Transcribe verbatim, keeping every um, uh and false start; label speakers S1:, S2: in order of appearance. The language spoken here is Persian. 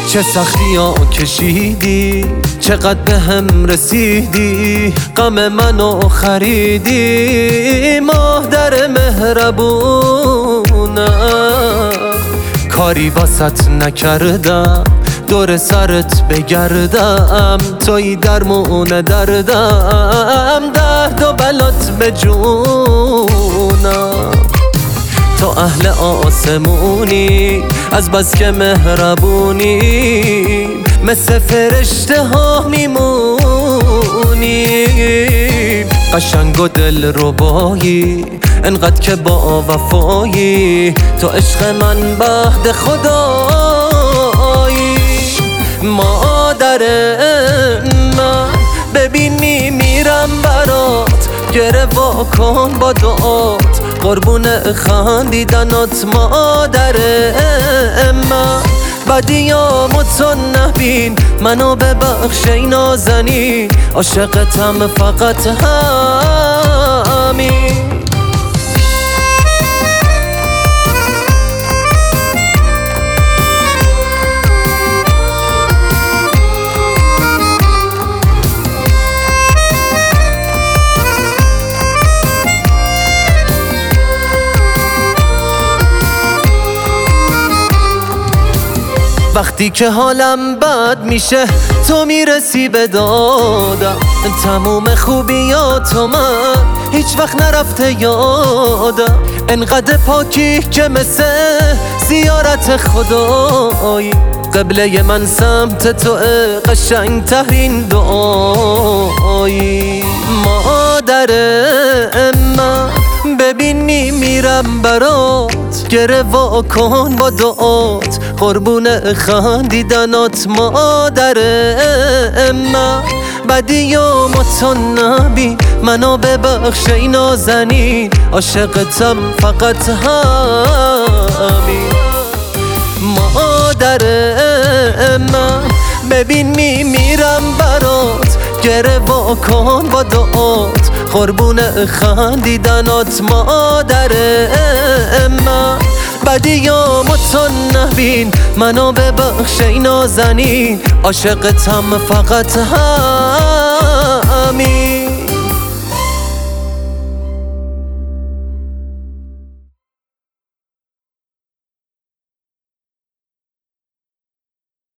S1: چه سختی ها کشیدی، چقدر به هم رسیدی، غم منو خریدی. مادر مهربونم کاری واسط نکردم، دور سرت بگردم، توی درمون دردم، درد و بلات به جونم. تو اهل آسمونی از بس که مهربونی، مثل فرشته ها میمونی. قشنگ و دل ربایی انقدر که با وفایی، تو عشق من بعد خدایی. مادر من ببین میمیرم برات، گره وا کن با دعات، قربون خندیدنات. مادر من بدیامو تو نبین، منو ببخش ای نازنین، عاشقتم فقط همین. وقتی که حالم بد میشه تو میرسی به دادم، تموم خوبیاتو من هیچ وقت نرفته یادم. انقدر پاکی که مثل زیارت خدایی، قبله من سمت تو قشنگ ترین دعایی. مادر من ببین میمیرم برات، گره وا کن با دعات، قربون خندیدنات. مادر من بدیامو تو نبین، منو ببخش ای نازنین، عاشقتم فقط همین. مادر من ببین میمیرم برات، گره وا کن با دعات، قربون خندیدنات. مادر من بدیامو تو نبین، منو ببخش ای نازنین، عاشقتم فقط همین.